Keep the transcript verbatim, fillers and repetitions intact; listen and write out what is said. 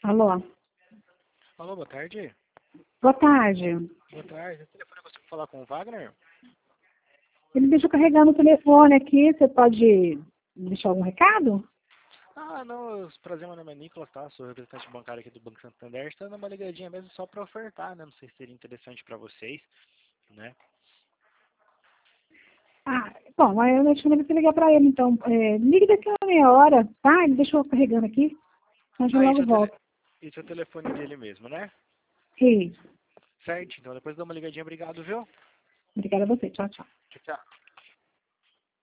Alô? Alô, boa tarde. Boa tarde. Boa tarde. O telefone eu consigo falar com o Wagner? Ele deixou carregando o telefone aqui. Você pode deixar algum recado? Ah, não, prazer, meu nome é Nicolas, tá? Sou representante bancário aqui do Banco Santander. Estou dando uma ligadinha mesmo só para ofertar, né? Não sei se seria interessante para vocês, né? Ah, bom, mas eu deixo você ligar para ele, então. É, ligue daqui a uma meia hora, tá? Ele deixou carregando aqui. A gente Ah, esse logo é o, tele... volta. esse é o telefone dele mesmo, né? Isso. Certo, então depois dou uma ligadinha. Obrigado, viu? Obrigada a você. Tchau, tchau. Tchau, tchau.